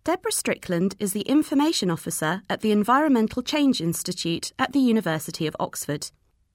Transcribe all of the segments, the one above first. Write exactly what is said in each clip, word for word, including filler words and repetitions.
Deborah Strickland is the Information Officer at the Environmental Change Institute at the University of Oxford.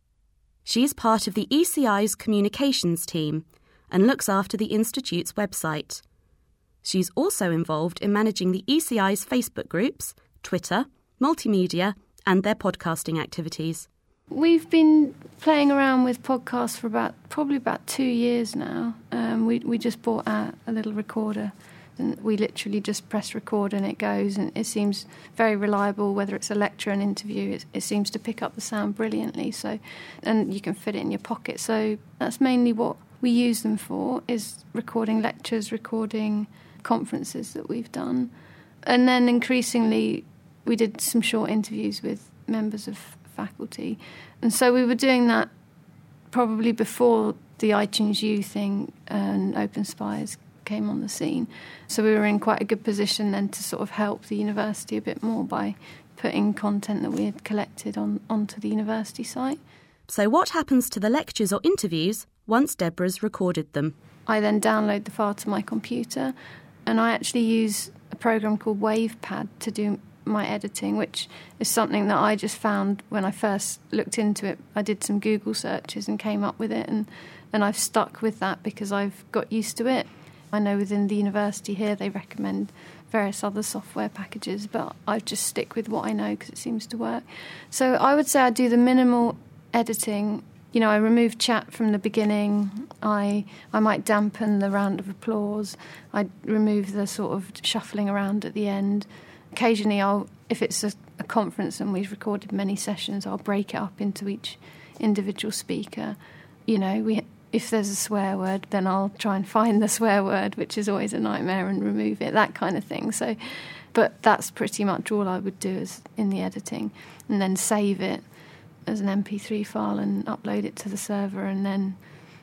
She is part of the E C I's communications team and looks after the Institute's website. She's also involved in managing the E C I's Facebook groups, Twitter, multimedia, and their podcasting activities. We've been playing around with podcasts for about probably about two years now. Um, we we just bought a, a little recorder, and we literally just press record and it goes, and it seems very reliable. Whether it's a lecture or an interview, it, it seems to pick up the sound brilliantly. So, and you can fit it in your pocket. So that's mainly what we use them for: is recording lectures, recording conferences that we've done, and then increasingly we did some short interviews with members of faculty. And so we were doing that probably before the iTunes U thing and Open Spires came on the scene. So we were in quite a good position then to sort of help the university a bit more by putting content that we had collected on onto the university site. So what happens to the lectures or interviews once Deborah's recorded them? I then download the file to my computer, and I actually use a program called WavePad to do my editing, which is something that I just found when I first looked into it. I did some Google searches and came up with it, and, and I've stuck with that because I've got used to it. I know within the university here they recommend various other software packages, but I just stick with what I know because it seems to work. So I would say I do the minimal editing. You know, I remove chat from the beginning. I I might dampen the round of applause. I remove the sort of shuffling around at the end. Occasionally, I'll, if it's a, a conference and we've recorded many sessions, I'll break it up into each individual speaker. You know, we if there's a swear word, then I'll try and find the swear word, which is always a nightmare, and remove it, that kind of thing. So, but that's pretty much all I would do is in the editing, and then save it as an M P three file and upload it to the server, and then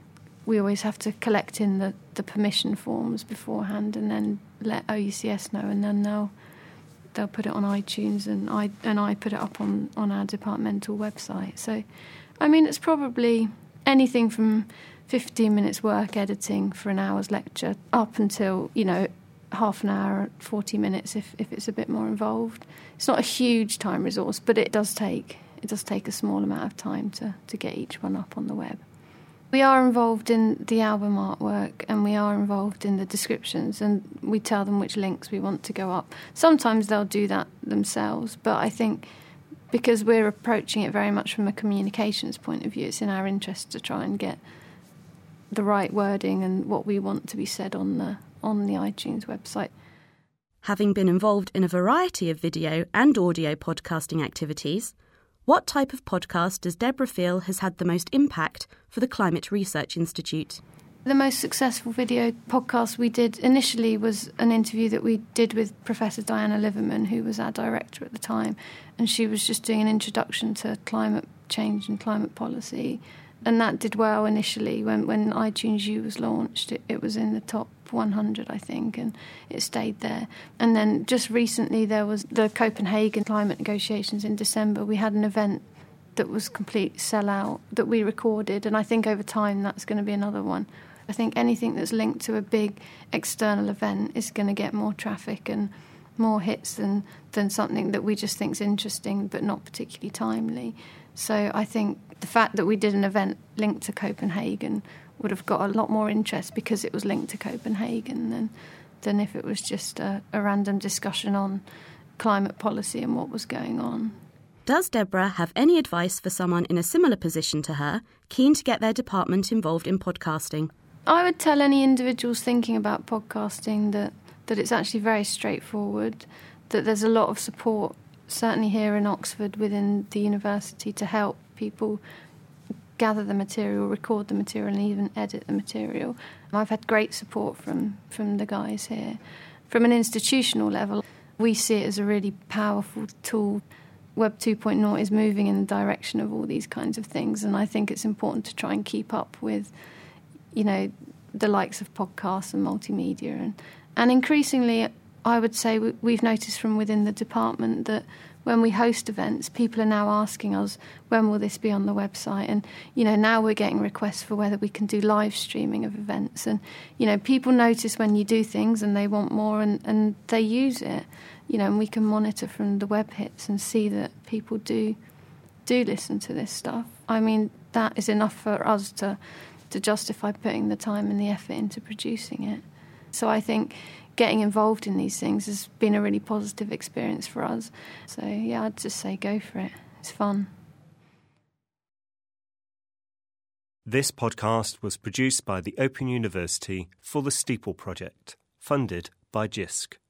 we always have to collect in the, the permission forms beforehand and then let O U C S know, and then they'll they'll put it on iTunes, and I and I put it up on, on our departmental website. So, I mean, it's probably anything from fifteen minutes work editing for an hour's lecture up until, you know, half an hour, forty minutes if, if it's a bit more involved. It's not a huge time resource, but it does take it does take a small amount of time to, to get each one up on the web. We are involved in the album artwork, and we are involved in the descriptions, and we tell them which links we want to go up. Sometimes they'll do that themselves, but I think because we're approaching it very much from a communications point of view, it's in our interest to try and get the right wording and what we want to be said on the on the iTunes website. Having been involved in a variety of video and audio podcasting activities, what type of podcast does Deborah feel has had the most impact for the Climate Research Institute? The most successful video podcast we did initially was an interview that we did with Professor Diana Liverman, who was our director at the time, and she was just doing an introduction to climate change and climate policy. And that did well initially. When, when iTunes U was launched, it, it was in the top one hundred, I think, and it stayed there. And then just recently there was the Copenhagen climate negotiations in December. We had an event that was complete sellout that we recorded, and I think over time that's going to be another one. I think anything that's linked to a big external event is going to get more traffic and more hits than, than something that we just think is interesting but not particularly timely. So I think the fact that we did an event linked to Copenhagen would have got a lot more interest because it was linked to Copenhagen than, than if it was just a, a random discussion on climate policy and what was going on. Does Deborah have any advice for someone in a similar position to her, keen to get their department involved in podcasting? I would tell any individuals thinking about podcasting that, that it's actually very straightforward, that there's a lot of support, certainly here in Oxford within the university, to help people gather the material, record the material, and even edit the material. I've had great support from, from the guys here. From an institutional level, we see it as a really powerful tool. Web two point oh is moving in the direction of all these kinds of things, and I think it's important to try and keep up with, you know, the likes of podcasts and multimedia. And, and increasingly, I would say we've noticed from within the department that when we host events, people are now asking us, when will this be on the website? And, you know, now we're getting requests for whether we can do live streaming of events. And, you know, people notice when you do things and they want more, and, and they use it, you know, and we can monitor from the web hits and see that people do do listen to this stuff. I mean, that is enough for us to, to justify putting the time and the effort into producing it. So I think getting involved in these things has been a really positive experience for us. So, yeah, I'd just say go for it. It's fun. This podcast was produced by the Open University for the Steeple Project, funded by JISC.